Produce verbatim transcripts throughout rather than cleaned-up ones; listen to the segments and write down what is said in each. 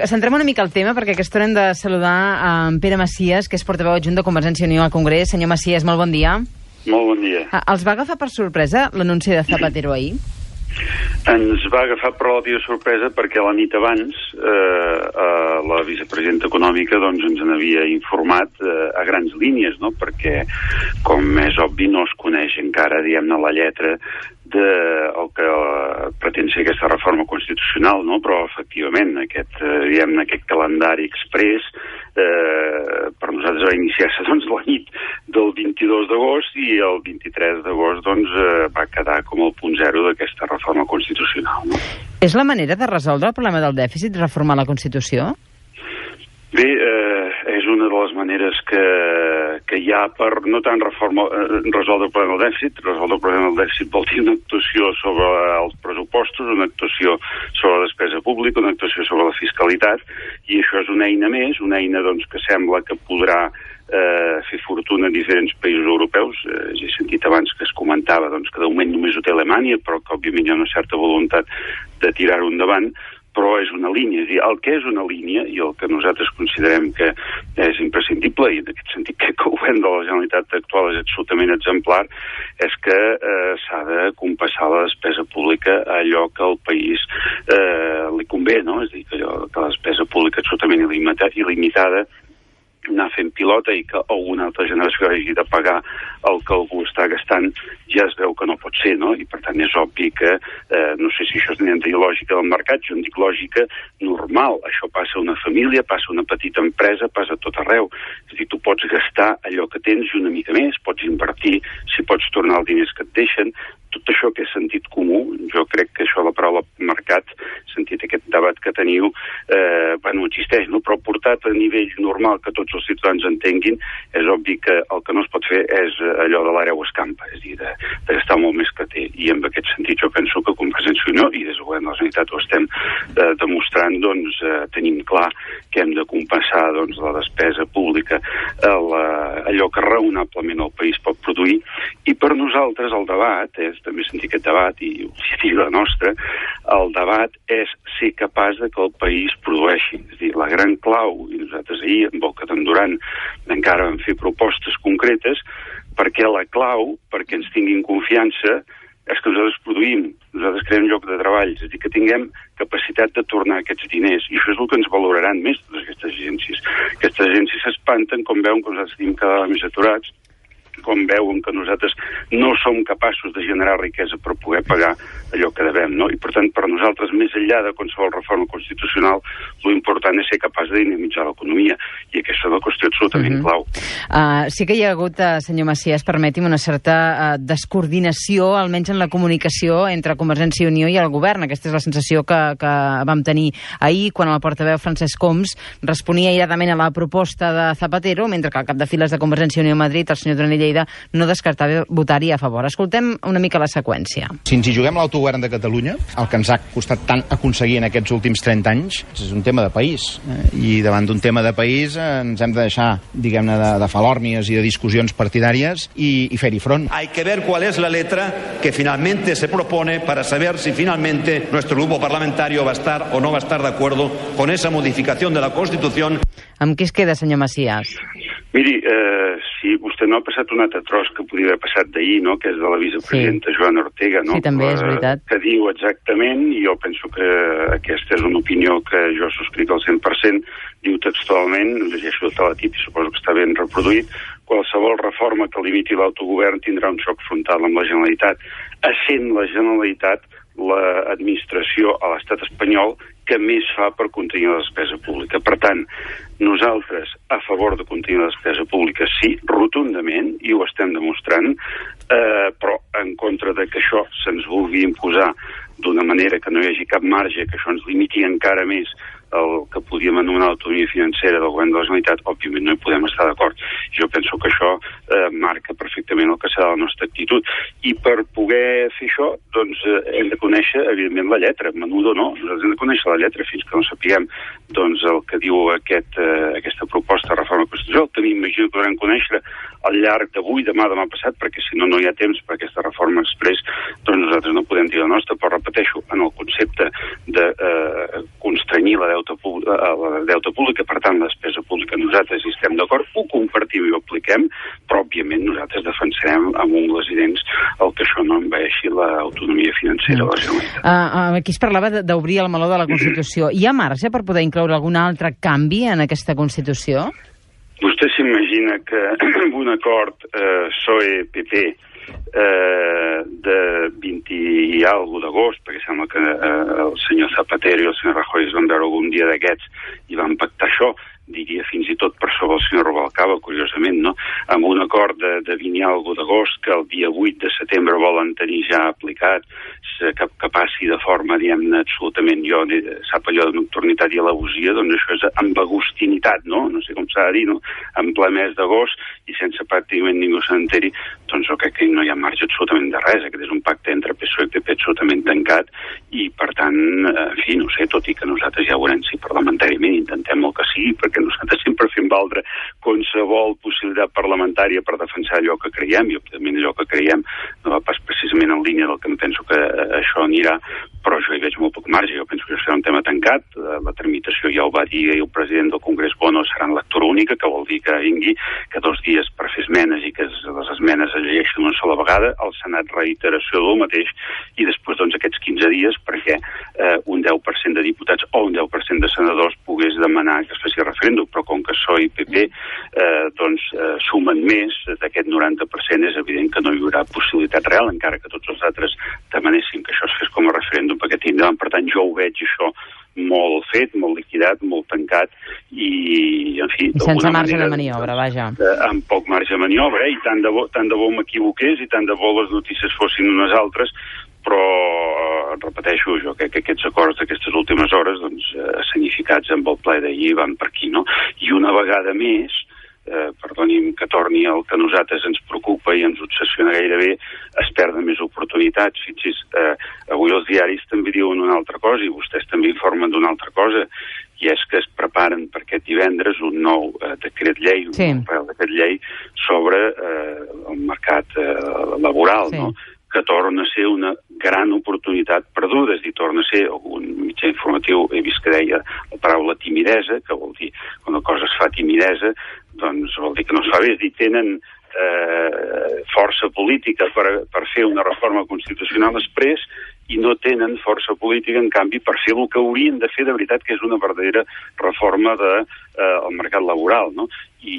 Centrem una mica el tema, perquè aquesta hora hem de saludar a en Pere Macias, que és portaveu adjunt de Convergència i Unió al Congrés. Senyor Macias, molt bon dia. Molt bon dia. Els va agafar per sorpresa l'anunci de Zapatero ahir? Ens va agafar per relativa sorpresa perquè la nit abans eh, eh, la vicepresidenta econòmica doncs, ens n'havia informat eh, a grans línies, no? Perquè, com és obvi, no es coneix encara, diguem-ne, la lletra de el que uh, pretén ser aquesta reforma constitucional, no? Però efectivament aquest, uh, diguem-ne, aquest calendari express eh, per nosaltres va iniciar-se doncs, la nit del vint-i-dos d'agost i el vint-i-tres d'agost doncs, uh, va quedar com el punt zero d'aquesta reforma constitucional, no? És la manera de resoldre el problema del dèficit, reformar la Constitució? Bé, eh, és una de les maneres que, que hi ha per no tant reforma, eh, resoldre el problema del dèficit. Resoldre el problema del dèficit vol dir una actuació sobre els pressupostos, una actuació sobre la despesa pública, una actuació sobre la fiscalitat, i això és una eina més, una eina doncs, que sembla que podrà eh, fer fortuna en diferents països europeus. Eh, ja he sentit abans que es comentava doncs, que de moment només ho té Alemanya, però que òbviament hi ha una certa voluntat de tirar-ho endavant, però és una línia. És a dir, el que és una línia i el que nosaltres considerem que és imprescindible, i en aquest sentit crec que el govern de la Generalitat actual és absolutament exemplar, és que eh, s'ha de compassar la despesa pública a allò que al país eh, li convé, no? És a dir, que, allò, que la despesa pública absolutament il·limitada anar fent pilota i que alguna altra generació hagi de pagar el que algú està gastant, ja es veu que no pot ser, no? I per tant és obvi que, eh, no sé si això és una lògica del mercat, jo en dic lògica normal. Això passa a una família, passa a una petita empresa, passa a tot arreu. És a dir, tu pots gastar allò que tens i una mica més, pots invertir, si pots tornar els diners que et deixen, tot això que és sentit comú. Jo crec que això, la paraula mercat, sentit aquest debat que teniu, eh, bueno, existeix, no? Però portat a nivell normal que tots els ciutadans entenguin, és obvi que el que no es pot fer és allò de l'hereu escampa, és a dir, de, de gastar molt més que té. I en aquest sentit jo penso que Convergència i Unió, i des del govern de la Generalitat ho estem eh, demostrant, doncs eh, tenim clar que hem de compensar doncs, la despesa pública, el, allò que raonablement el país pot produir, i per nosaltres el debat és, també sentir aquest debat, i la nostra, el debat és ser capaç de que el país produeixi. És a dir, la gran clau, i nosaltres ahir, en boca d'en Duran, encara vam fer propostes concretes, perquè la clau, perquè ens tinguin confiança, és que nosaltres produïm, nosaltres creem lloc de treball, és a dir, que tinguem capacitat de tornar aquests diners, i això és el que ens valoraran més totes aquestes agències. Aquestes agències s'espanten com veuen que nosaltres tenim cada vegada més aturats, com veuen que nosaltres no som capaços de generar riquesa per poder pagar allò que devem, no? I per tant, per nosaltres, més enllà de qualsevol reforma constitucional, l'important és ser capaç de dinamitzar l'economia, i aquesta és una qüestió absolutament mm-hmm. clau. Uh, sí que hi ha hagut, uh, senyor Macias, permeti'm, una certa uh, descoordinació, almenys en la comunicació entre Convergència i Unió i el govern. Aquesta és la sensació que, que vam tenir ahir, quan el portaveu Francesc Homs responia airadament a la proposta de Zapatero, mentre que el cap de files de Convergència i Unió a Madrid, el senyor Duran i Lleida, no descartava votar-hi a favor. Escoltem una mica la seqüència. Si ens hi juguem l'autogovern de Catalunya, el que ens ha costat tant aconseguir en aquests últims trenta anys, és un tema de país. Eh? I davant d'un tema de país eh, ens hem de deixar, diguem-ne, de, de falòrnies i de discussions partidàries i, i fer-hi front. Hay que ver cuál es la letra que finalmente se propone para saber si finalmente nuestro grupo parlamentario va a estar o no va a estar de acuerdo con esa modificación de la Constitución. Amb qui es queda, senyor Macias? Miri, eh, si vostè no ha passat un altre tros que podria haver passat d'ahir, no?, que és de la vicepresidenta sí. Joana Ortega, no?, sí, també és veritat. Que diu exactament, i jo penso que aquesta és una opinió que jo subscric al cent per cent, diu textualment, llegeixo el teletip i suposo que està ben reproduït, qualsevol reforma que limiti l'autogovern tindrà un xoc frontal amb la Generalitat, essent la Generalitat l'administració a l'estat espanyol que més fa per contenir la despesa pública. Per tant, nosaltres a favor de contenir la despesa pública sí, rotundament, i ho estem demostrant, eh, però en contra de que això se'ns vulgui imposar d'una manera que no hi hagi cap marge, que això ens limiti encara més el que podíem anomenar l'autonomia financera del govern de la Generalitat, òbviament no hi podem estar d'acord. Jo penso que això eh, marca perfectament el que serà la nostra actitud. I per poder fer això, doncs eh, hem de conèixer, evidentment, la lletra, menudo no, nosaltres hem de conèixer la lletra fins que no sapiguem doncs, el que diu aquest, eh, aquesta proposta de reforma constitucional, que m'imagino que podran conèixer al llarg d'avui, demà, demà passat, perquè si no, no hi ha temps per aquesta reforma express, doncs nosaltres no podem dir la nostra, però repeteixo, en el concepte de eh, constranyir la deute públic, el deute públic, per tant, la despesa pública, nosaltres hi estem d'acord, ho compartim i ho apliquem, però, òbviament, nosaltres defensarem amb ungles i dents el que això no envaeixi l'autonomia financera de la Generalitat. Uh, aquí es parlava d'obrir el meló de la Constitució. Hi ha marge per poder incloure algun altre canvi en aquesta Constitució? Vostè s'imagina que amb un acord eh, P S O E-P P eh, de vint i alguna d'agost, perquè sembla que eh, el senyor Zapatero i el senyor Rajoy es van veure algun dia d'aquests i van pactar això, diria fins i tot per sobre el senyor Rubalcaba, curiosament, no? Amb un acord de, de vint i alguna d'agost que el dia vuit de setembre volen tenir ja aplicat, que, que passi de forma, diguem-ne, absolutament, jo, sap allò de nocturnitat i alabosia, doncs això és amb agostinitat, no? No sé com s'ha de dir, no? En ple mes d'agost i sense pràcticament ningú s'enteri, doncs jo crec que no hi ha marge absolutament de res. Aquest és un pacte entre P S O E i P P absolutament tancat i, per tant, en fi, no sé, tot i que nosaltres ja veurem si parlamentàriament intentem el que sigui, perquè nosaltres sempre fem valdre qualsevol possibilitat parlamentària per defensar allò que creiem, i òbviament allò que creiem no va pas precisament en línia del que em penso que això anirà, però jo hi veig molt poc marge. Jo penso que això serà un tema tancat. La tramitació ja ho va dir el president del Congrés Bono, serà en lectura única, que vol dir que vingui que dos dies per fer esmenes i que les esmenes es llegeixin una sola vegada, el Senat reiteració del mateix, i després doncs aquests quinze dies perquè eh, un deu per cent de diputats o un deu per cent de senadors pogués demanar que es faci referèndum, però com que P S O E i P P eh, doncs eh, sumen més d'aquest noranta per cent, és evident que no hi haurà possibilitat real, encara que tots els altres demanessin que això es fes com a referèndum perquè tindran. Per tant, jo ho veig això molt fet, molt liquidat, molt tancat i, en fi... I sense marge de maniobra, vaja. Eh, amb poc marge de maniobra, eh? I tant de bo, tant de bo m'equivoqués i tant de bo les notícies fossin unes altres, però, eh, repeteixo, jo crec que aquests acords d'aquestes últimes hores, doncs, eh, escenificats amb el ple d'ahir van per aquí, no? I una vegada més, Eh, perdoni'm que torni el que a nosaltres ens preocupa i ens obsessiona gairebé, es perden més oportunitats. Fixis, eh, avui els diaris també diuen una altra cosa i vostès també informen d'una altra cosa, i és que es preparen per aquest divendres un nou eh, decret llei, un sí. nou decret llei sobre eh, el mercat eh, laboral, sí. no? Que torna a ser una gran oportunitat perduda, és a dir, torna a ser, algun mitjà informatiu he vist que deia la paraula timidesa, que vol dir, quan una cosa es fa timidesa, doncs vol dir que no es fa bé, és a dir, tenen eh, força política per, per fer una reforma constitucional després i no tenen força política, en canvi, per fer el que haurien de fer de veritat, que és una verdadera reforma del de, eh, mercat laboral, no?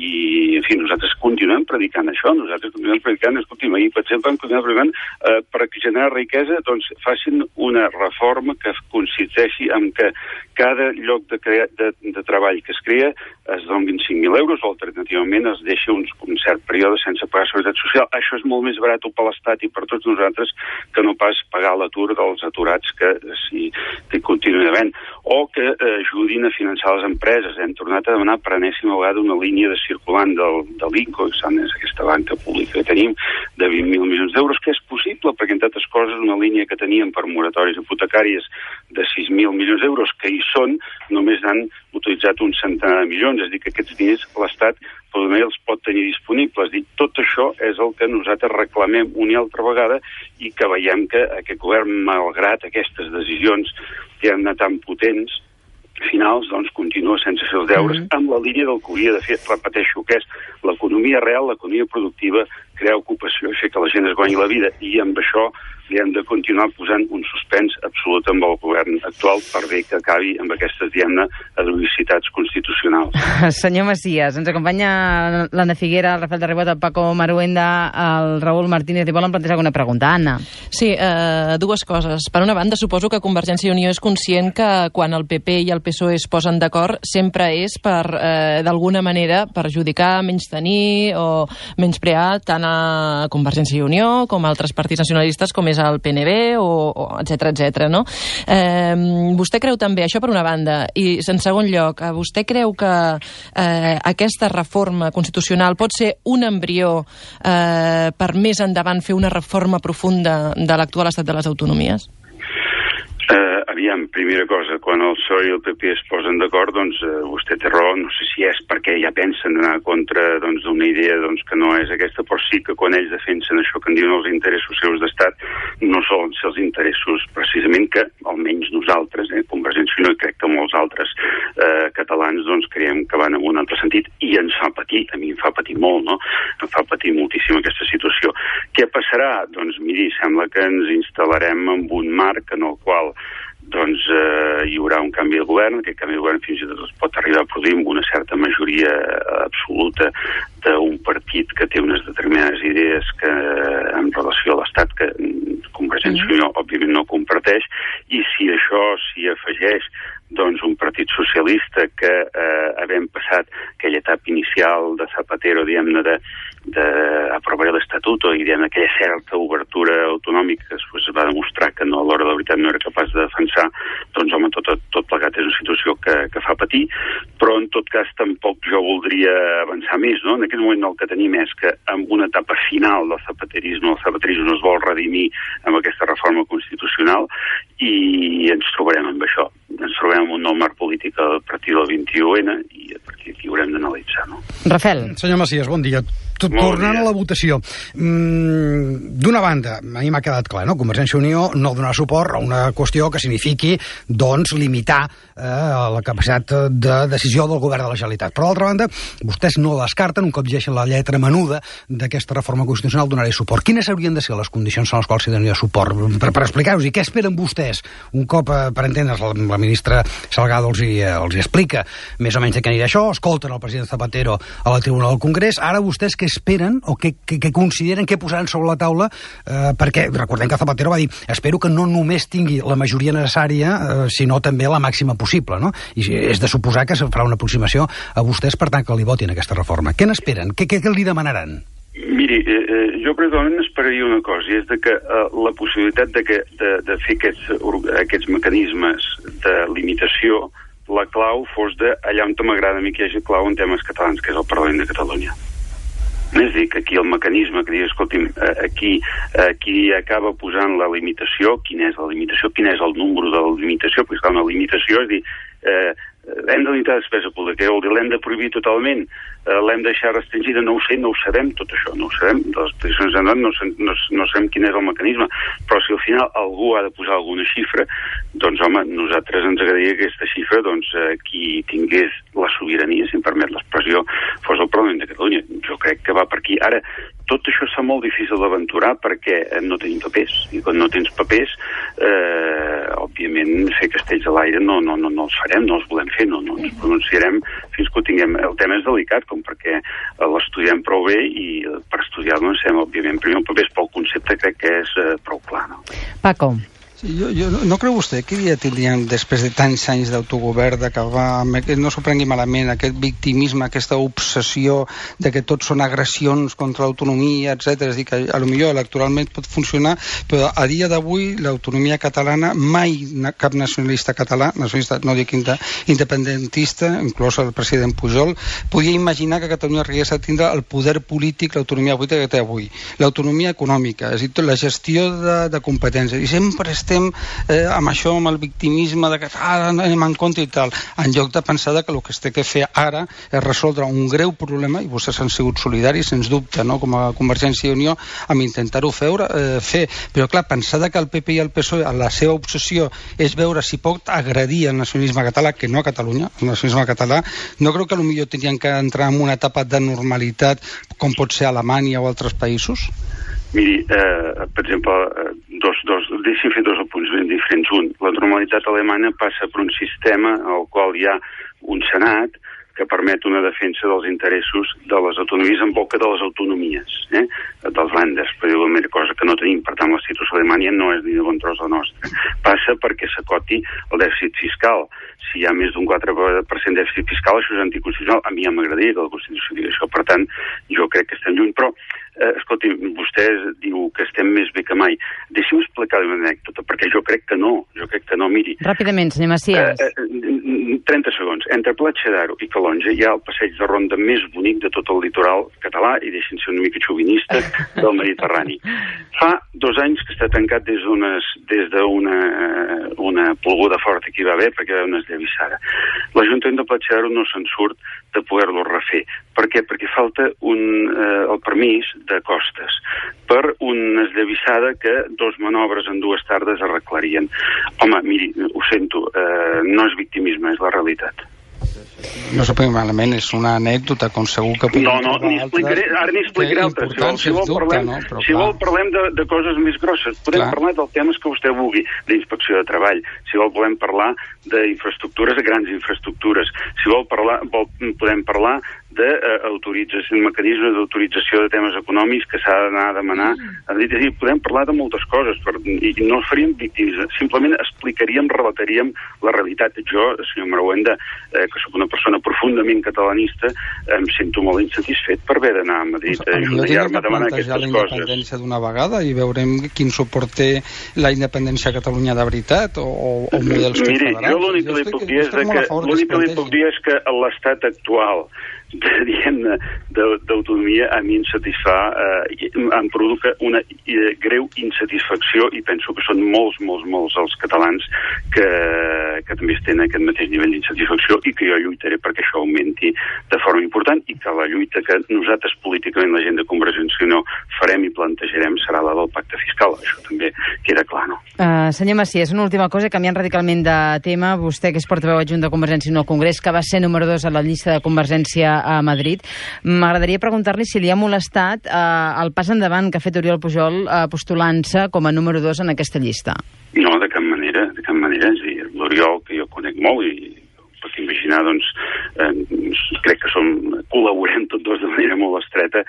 I, en fi, nosaltres continuem predicant això, nosaltres continuem predicant, escolti'm, ahir, per exemple, continuem predicant eh, per generar riquesa, doncs facin una reforma que consisteixi en que cada lloc de, crea, de, de treball que es crea es donin cinc mil euros o alternativament es deixa uns, un cert període sense pagar seguretat social. Això és molt més barat per l'Estat i per tots nosaltres que no pas pagar l'atur dels aturats que si que continuen havent, o que eh, ajudin a finançar les empreses. Hem tornat a demanar per enèsima vegada una línia de circulant del, de l'I C O, que és aquesta banca pública que tenim, de vint mil milions d'euros, que és possible, perquè entre altres coses una línia que teníem per moratòries hipotecàries de sis mil milions d'euros, que hi són, només han utilitzat un centenar de milions, és a dir, que aquests diners l'Estat també els pot tenir disponibles. Dir, tot això és el que nosaltres reclamem una i altra vegada i que veiem que aquest govern, malgrat aquestes decisions que han anat tan potents, finals, doncs, continua sense fer els deures mm-hmm. amb la línia del que hauria de fer, repeteixo, que és l'economia real, l'economia productiva, crear ocupació, fer que la gent es guanyi la vida, i amb això li hem de continuar posant un suspens absolut amb el govern actual per bé que acabi amb aquestes, diguem-ne, heroïcitats constitucionals. Senyor Macias, ens acompanya l'Anna Figuera, el Rafael de Ribot, el Paco Maruenda, el Raül Martínez, i volen plantejar alguna pregunta. Anna. Sí, eh, dues coses. Per una banda, suposo que Convergència i Unió és conscient que quan el P P i el P S O E es posen d'acord sempre és per, eh, d'alguna manera, perjudicar, menystenir o menysprear tant a Convergència i Unió com a altres partits nacionalistes com és el P N B, o, o etcètera, etcètera, no? Eh, vostè creu també, això per una banda, i en segon lloc, vostè creu que eh, aquesta reforma constitucional pot ser un embrió eh, per més endavant fer una reforma profunda de l'actual estat de les autonomies? Eh, aviam, primera cosa, quan el P S O E i el P P es posen d'acord, doncs eh, vostè té raó, no sé si és perquè ja pensen anar contra doncs, d'una idea doncs, que no és aquesta, però sí que quan ells defensen això que en diuen els interessos seus d'estat, no solen ser els interessos precisament que, almenys nosaltres, eh, Convergència i Unió, i crec que molts altres eh, catalans, doncs creiem que van en un altre sentit i ens fa patir, a mi em fa patir molt, no? Em fa patir moltíssim aquesta situació. Què passarà? Doncs miri, sembla que ens instal·larem en un marc en el qual doncs eh, hi haurà un canvi de govern, aquest canvi de govern fins i tot es pot arribar a produir amb una certa majoria absoluta d'un partit que té unes determinades idees que en relació a l'Estat que Convergència i Unió òbviament no comparteix, i si això s'hi afegeix doncs un partit socialista que eh, havent passat aquella etapa inicial de Zapatero, diguem-ne, de d'aprovar l'Estatut i diguem aquella certa obertura autonòmica que després va demostrar que no, a l'hora de la veritat no era capaç de defensar, doncs home, tot, tot plegat és una situació que, que fa patir, però en tot cas tampoc jo voldria avançar més, no? En aquest moment el que tenim és que en una etapa final del zapaterisme, el zapaterisme no es vol redimir amb aquesta reforma constitucional i ens trobarem amb això. Ens trobem amb un nou marc polític a partir del vint-i-u ena i a partir d'aquí haurem d'analitzar, no? Rafael. Senyor Macias, bon dia. Tornant a la votació, mm, d'una banda, a mi m'ha quedat clar, no? Convergència i Unió no donarà suport a una qüestió que signifiqui, doncs, limitar eh, la capacitat de decisió del govern de la Generalitat. Però, d'altra banda, vostès no descarten, un cop llegeixen la lletra menuda d'aquesta reforma constitucional, donar-hi suport. Quines haurien de ser les condicions en les quals s'hi donaria suport? Per, per explicar-vos, i què esperen vostès? Un cop, eh, per entendre's, la, la ministra Salgado els hi, eh, els hi explica més o menys de què anirà això, escolten el president Zapatero a la tribuna del Congrés, ara vostès què esperen o què, què, què consideren, què posaran sobre la taula, eh, perquè recordem que Zapatero va dir espero que no només tingui la majoria necessària, eh, sinó també la màxima possible, no? I és de suposar que se farà una aproximació a vostès per tant que li votin aquesta reforma. Què n'esperen? Què, què, què li demanaran? Miri, eh, jo personalment esperaria una cosa, i és de que eh, la possibilitat de, que, de, de fer aquests, aquests mecanismes de limitació, la clau fos de allà on m'agrada a mi que hi hagi clau en temes catalans, que és el Parlament de Catalunya. És a dir, que aquí el mecanisme que digui, escolti'm, aquí, aquí acaba posant la limitació, quina és la limitació, quin és el número de la limitació, perquè és clar, una limitació és dir, eh, hem de limitar la despesa pública, vol dir, l'hem de prohibir totalment, eh, l'hem de deixar restringida, no ho sé, no ho sabem, tot això, no ho sabem, de les posicions de no, no, no, no sabem quin és el mecanisme, però si al final algú ha de posar alguna xifra, doncs home, nosaltres ens agradaria que aquesta xifra, doncs, eh, qui tingués la sobirania, si em permet l'expressió, fos el Parlament de Catalunya. Jo crec que va per aquí. Ara, tot això és molt difícil d'aventurar perquè no tenim papers, i quan no tens papers, eh, òbviament, fer castells a l'aire no, no, no, no els farem, no els volem fer, no, no ens pronunciarem fins que ho tinguem. El tema és delicat, com perquè l'estudiem prou bé i per estudiar-lo necessitem, òbviament, primer el papers, però el concepte crec que és eh, prou clar, no? Paco. Sí, jo, jo, no creu vostè que ja tindrien, després de tants anys d'autogovern, d'acabar, no s'ho prengui malament, aquest victimisme, aquesta obsessió de que tot són agressions contra l'autonomia, etcètera. És a dir, que potser electoralment pot funcionar, però a dia d'avui l'autonomia catalana, mai cap nacionalista català, nacionalista, no dic independentista, inclòs el president Pujol, podia imaginar que Catalunya arribés a tindre el poder polític, l'autonomia política que té avui. L'autonomia econòmica, és a dir, la gestió de, de competències. I sempre estem Eh, amb això, amb el victimisme de que ah, anem en compte i tal, en lloc de pensar que el que es té que fer ara és resoldre un greu problema, i vostès han sigut solidaris, sens dubte, no? Com a Convergència i Unió, amb intentar-ho fer, eh, fer. Però clar, pensar que el P P i el P S O E, la seva obsessió és veure si pot agredir el nacionalisme català, que no a Catalunya, el nacionalisme català, no creu que potser tenien que entrar en una etapa de normalitat com pot ser Alemanya o altres països? Miri, eh, per exemple, dos, dos, deixi'm fer dos apunts ben diferents. Un, la normalitat alemanya passa per un sistema al qual hi ha un senat que permet una defensa dels interessos de les autonomies en boca de les autonomies, eh? dels ländes, per dir-ho d'una cosa que no tenim. Per tant, la situació d'Alemanya no és ni de bon tros la nostra. Passa perquè s'acoti el dèficit fiscal. Si hi ha més d'un quatre per cent de dèficit fiscal, això és anticonstitucional. A mi ja m'agradaria que la Constitució digui això. Per tant, jo crec que estem lluny. Però, eh, escolti, vostè diu que estem més bé que mai. Deixi'm explicar-li una anècdota, perquè jo crec que no. Jo crec que no, miri. Ràpidament, senyor Macias. Eh, eh, trenta segons. Doncs entre Platja d'Aro i Calonge hi ha el passeig de ronda més bonic de tot el litoral català i deixin ser una mica xovinista del Mediterrani. Fa dos anys que està tancat des d'una des d'una una ploguda forta que hi va haver perquè hi va haver una esllavissada. L'Ajuntament de Platja d'Aro no se'n surt de poder-lo refer. Per què? Perquè falta un, eh, el permís de costes per una esllavissada que dos manobres en dues tardes arreglarien. Home, miri, ho sento, eh, no és victimisme, és la realitat. No s'ho prenguin malament, és una anècdota, com segur que... No, no, ni explicaré, ara ni explicaré altres. Si vol, si vol, parlem, no? Però, si vol parlem de, de coses més grosses. Podem clar. parlar dels temes que vostè vulgui, d'inspecció de treball. Si vol, podem parlar d'infraestructures, de grans infraestructures. Si vol, parlar, vol podem parlar de uh, autorització, mecanismes d'autorització de temes econòmics que s'ha d'anar a demanar. Mm. És a dir, podem parlar de moltes coses per, i no faríem víctims. Simplement explicaríem, relataríem la realitat. Jo, senyor Marhuenda, eh, que sóc una persona profundament catalanista, em sento molt insatisfet per haver d'anar a Madrid a ajudar-me a demanar aquestes coses. La independència d'una vegada i veurem quin suport té la independència a Catalunya de veritat o, o, o models Miri, jo l'únic que li puc dir és que l'únic que li puc dir és que l'estat actual diguem-ne, d'autonomia a mi em satisfà, eh, em provoca una eh, greu insatisfacció i penso que són molts, molts, molts els catalans que, que també tenen aquest mateix nivell d'insatisfacció i que jo lluitaré perquè això augmenti de forma important i que la lluita que nosaltres políticament, la gent de Convergència i Unió, farem i plantejarem serà la del pacte fiscal. Això també queda clar, no? Uh, senyor Macias, una última cosa, canviant radicalment de tema, vostè que és portaveu adjunt de Convergència i Unió al Congrés, que va ser número dos a la llista de Convergència a Madrid. M'agradaria preguntar-li si li ha molestat eh, el pas endavant que ha fet Oriol Pujol eh, postulant-se com a número dos en aquesta llista. No, de cap manera, de cap manera. És a dir, l'Oriol, que jo conec molt i pot imaginar, doncs, eh, crec que som, col·laborem tots dos de manera molt estreta,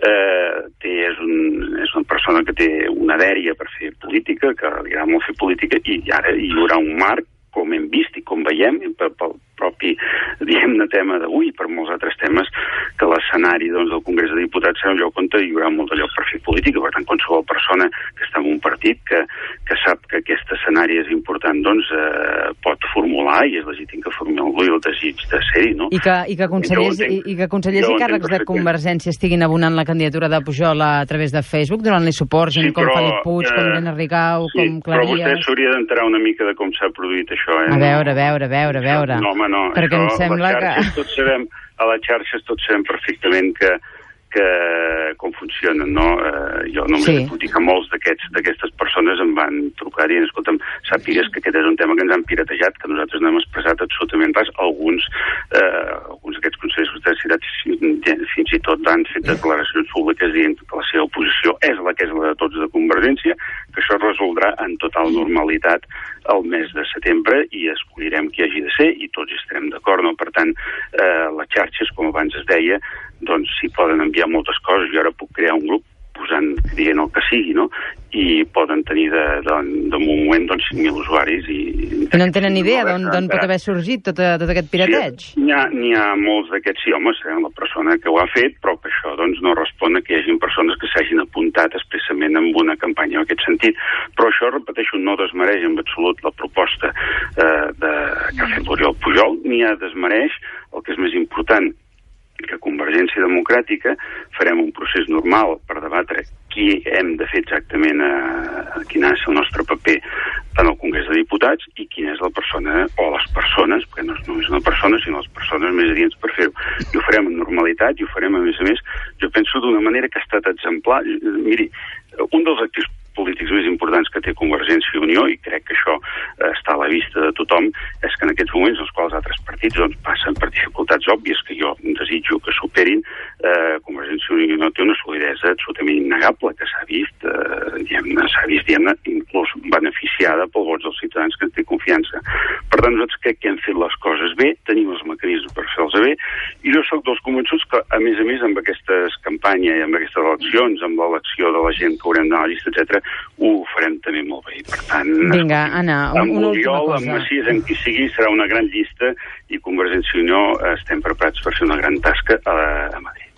eh, té, és, un, és una persona que té una dèria per fer política, que li agrada molt fer política i ara hi haurà un marc, com hem vist i com veiem, pel, pel propi, diguem-ne, tema d'avui i per molts altres temes, que l'escenari doncs, del Congrés de Diputats serà un lloc on hi haurà molt de lloc per fer política. Per tant, qualsevol persona que està en un partit que, que sap que aquest escenari és important, doncs eh, pot formular, i és legítim que formuli el desig de ser-hi, no? I que, i que consellers, entenc, i, i, que consellers i càrrecs de Convergència estiguin abonant la candidatura de Pujol a través de Facebook, donant-li suport, gent sí, com però, Felip Puig, eh, com Irene Rigau, sí, com Claries... Però vostè s'hauria d'enterar una mica de com s'ha produït això, eh? A veure, a veure, a veure, a veure. No, home, no. Perquè això, em sembla que... Tots sabem, a les xarxes tots sabem perfectament que, que com funcionen, no? Eh, jo només sí. puc dir que molts d'aquestes persones em van trucar i escolta'm, sàpigues que aquest és un tema que ens han piratejat, que nosaltres no hem expressat absolutament res. Alguns, eh, alguns d'aquests consellers que vostè ha citat fins i tot han fet declaracions públiques dient que la seva oposició és la que és la de tots de Convergència, que això es resoldrà en total normalitat el mes de setembre i escollirem qui hagi de ser i tots estarem d'acord, no? Per tant, eh, les xarxes, com abans es deia, doncs s'hi poden enviar moltes coses. Jo ara puc crear un grup posant, dient el que sigui, no? I poden tenir de, de, de moment doncs, cinc mil usuaris i... I no en tenen idea d'on pot haver sorgit tot, tot aquest pirateig? Sí, n'hi ha, n'hi ha molts d'aquests, sí, home, serà la persona que ho ha fet, però que això doncs, no respon a que hi hagi persones que s'hagin apuntat expressament en una campanya en aquest sentit. Però això, repeteixo, no desmereix en absolut la proposta eh, de, que ha fet l'Oriol Pujol, ni ha desmereix el que és més important, que Convergència Democràtica farem un procés normal per debatre qui hem de fer exactament, a, a quin ha de ser el nostre paper en el Congrés de Diputats i quina és la persona o les persones, perquè no és només una persona, sinó les persones més adients per fer-ho. I ho farem en normalitat i ho farem, a més a més, jo penso d'una manera que ha estat exemplar. Miri, un dels actius polítics més importants que té Convergència i Unió, i crec que això eh, està a la vista de tothom, és que en aquests moments els quals altres partits doncs, passen per dificultats òbvies que jo desitjo que superin, eh, Convergència i Unió té una solidesa absolutament innegable que s'ha vist, eh, diguem-ne, s'ha vist, diguem-ne, inclús beneficiada pels vots dels ciutadans que ens té confiança. Per tant, nosaltres crec que hem fet les coses bé, tenim els mecanismes per fer-les bé, i jo soc dels convençuts que, a més a més, amb aquestes campanyes i amb aquestes eleccions, amb l'elecció de la gent que haurem d'anar a la llista, etcètera, ho farem també molt bé. Per tant, vinga, Anna, un, amb una Oriol, última cosa. amb Macias, amb qui sigui, serà una gran llista i Convergència i Unió estem preparats per fer una gran tasca a, a Madrid. No?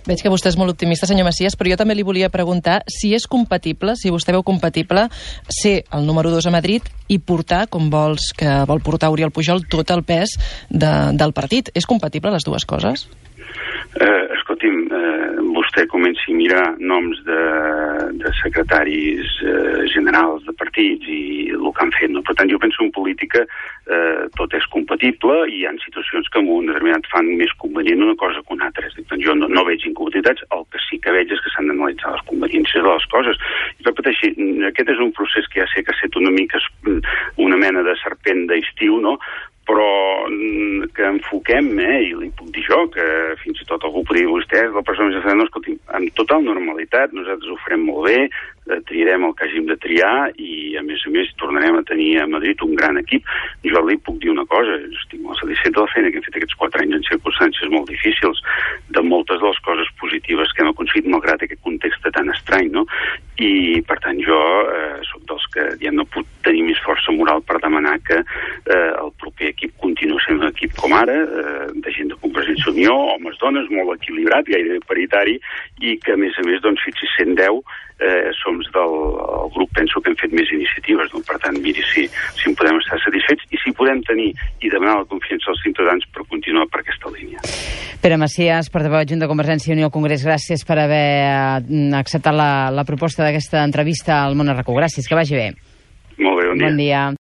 Veig que vostè és molt optimista, senyor Macias, però jo també li volia preguntar si és compatible, si vostè veu compatible ser el número dos a Madrid i portar, com vols que vol portar Oriol Pujol, tot el pes de, del partit. És compatible les dues coses? Eh, escolti'm, eh, vostè comenci a mirar noms de, de secretaris eh, generals de partits i el que han fet, no? Per tant, jo penso en política eh, tot és compatible i hi ha situacions que en un determinat fan més convenient una cosa que una altra. És dir, doncs jo no, no veig incompatibilitats, el que sí que veig és que s'han d'analitzar les conveniències de les coses. I repeteixi, aquest és un procés que ja sé que ha estat una mica una mena de serpent d'estiu, no?, però que enfoquem, eh, i li puc dir jo, que fins i tot algú podria dir vostè, la persona que s'ha de no, escolti, amb total normalitat, nosaltres ho farem molt bé, triarem el que hàgim de triar i, a més a més, tornarem a tenir a Madrid un gran equip. Jo li puc dir una cosa, estic molt satisfet de la feina que hem fet aquests quatre anys en circumstàncies molt difícils, de moltes de les coses positives que hem aconseguit, malgrat aquest context tan estrany, no? I, per tant, jo eh, soc dels que ja no puc tenir més força moral per demanar que eh, el proper equip continua sent un equip com ara, eh, de gent de Convergència i Unió, homes, dones, molt equilibrat, gairebé paritari, i que, a més a més, doncs, fins i cent deu eh, som del el grup, penso que hem fet més iniciatives, no? Per tant, miri si, si en podem estar satisfets i si podem tenir i demanar la confiança als ciutadans per continuar per aquesta línia. Pere Macias, portaveu adjunt de Convergència i Unió al Congrés, gràcies per haver acceptat la, la proposta d'aquesta entrevista al Món a RAC u. Gràcies, que vagi bé. Molt bé, bon dia. Bon dia.